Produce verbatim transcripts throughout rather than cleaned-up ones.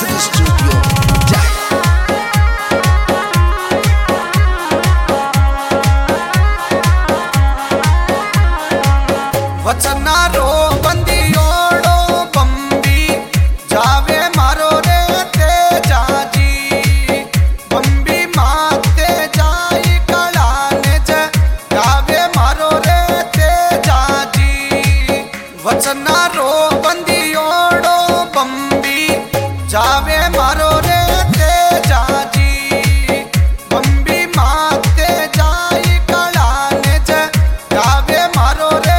City Studio. Jack. वचना रो बंदियोड़ो बम्बी जावे मारो रे तेजाजी बम्बी माते जाई कलाने ज जावे मारो रे तेजाजी वचना रो बंदियोड़ो बम्बी जावे मारो रे तेजाजी बम्बी माते जाई कलाने ज जावे मारो रे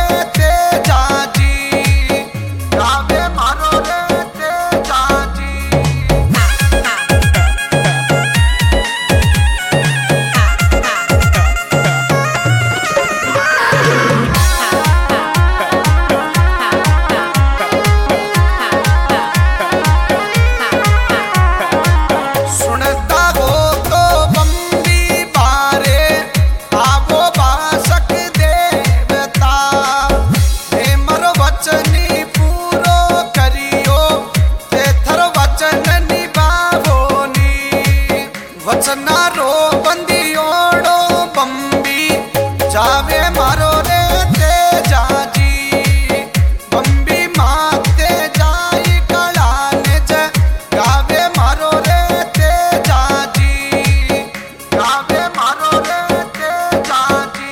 वचना रो बंदियोड़ो बम्बी जावे मारो रे तेजाजी बम्बी माते जाई कलाने ज जावे मारो रे तेजाजी जावे मारो रे तेजाजी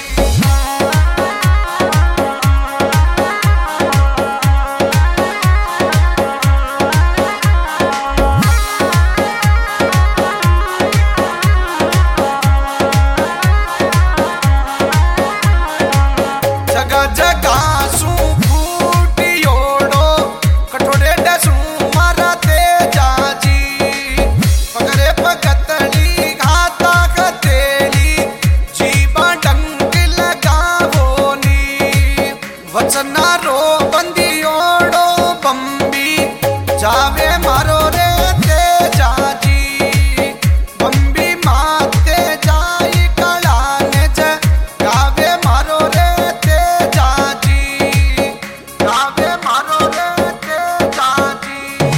वचना रो बंदियोड़ो बम्बी जावे मारो रे तेजाजी बम्बी माते जाई कलाने ज जावे मारो रे तेजाजी जावे मारो रे तेजाजी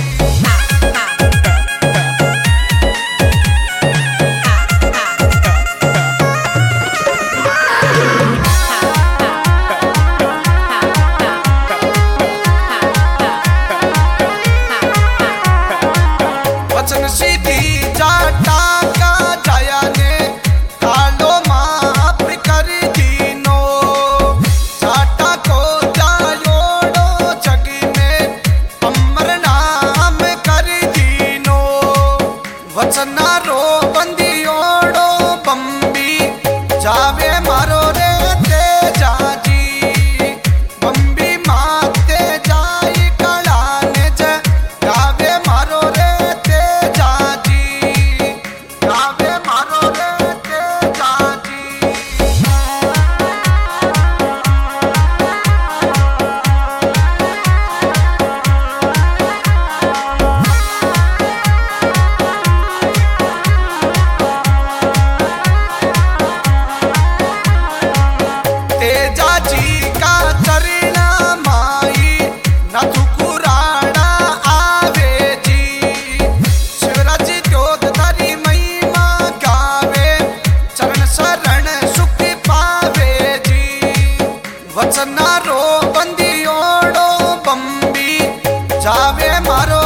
वचन सीधी जाटा का जाया ने कालो माफ कर दीनो जाटा को जायोड़ो जगी में अमर नाम कर दीनो वचना रो बंदियोड़ो बम्बी जावे मारो रे तेजाजी बम्बी माते जाई कलाने ज जावे मारो रे वचना रो बंदियोड़ो बम्बी जावे मारो